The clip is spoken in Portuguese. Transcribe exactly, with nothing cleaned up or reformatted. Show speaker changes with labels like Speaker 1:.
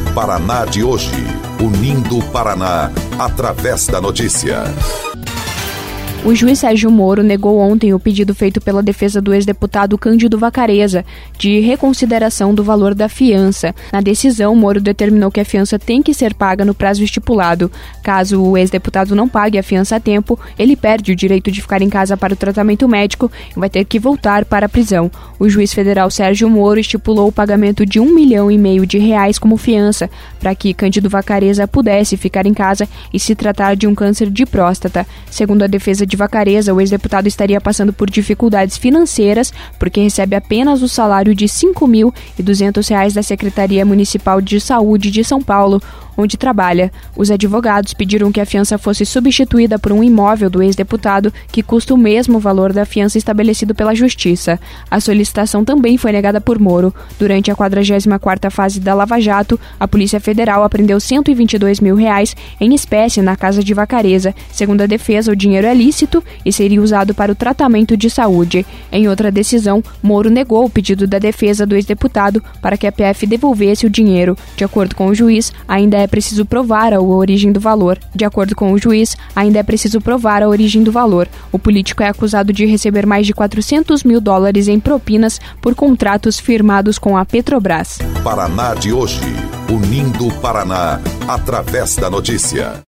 Speaker 1: Paraná de hoje, unindo o Paraná através da notícia.
Speaker 2: O juiz Sérgio Moro negou ontem o pedido feito pela defesa do ex-deputado Cândido Vacarezza de reconsideração do valor da fiança. Na decisão, Moro determinou que a fiança tem que ser paga no prazo estipulado. Caso o ex-deputado não pague a fiança a tempo, ele perde o direito de ficar em casa para o tratamento médico e vai ter que voltar para a prisão. O juiz federal Sérgio Moro estipulou o pagamento de um milhão e meio de reais como fiança para que Cândido Vacarezza pudesse ficar em casa e se tratar de um câncer de próstata. Segundo a defesa de Vacarezza, o ex-deputado estaria passando por dificuldades financeiras porque recebe apenas o salário de cinco mil e duzentos reais da Secretaria Municipal de Saúde de São Paulo, onde trabalha. Os advogados pediram que a fiança fosse substituída por um imóvel do ex-deputado que custa o mesmo valor da fiança estabelecido pela Justiça. A solicitação também foi negada por Moro. Durante a quadragésima quarta fase da Lava Jato, a Polícia Federal apreendeu cento e vinte e dois mil reais em espécie na casa de Vacarezza. Segundo a defesa, o dinheiro é lícito e seria usado para o tratamento de saúde. Em outra decisão, Moro negou o pedido da defesa do ex-deputado para que a P F devolvesse o dinheiro. De acordo com o juiz, ainda é preciso provar a origem do valor. De acordo com o juiz, ainda é preciso provar a origem do valor. O político é acusado de receber mais de quatrocentos mil dólares em propinas por contratos firmados com a Petrobras.
Speaker 1: Paraná de hoje, unindo o Paraná através da notícia.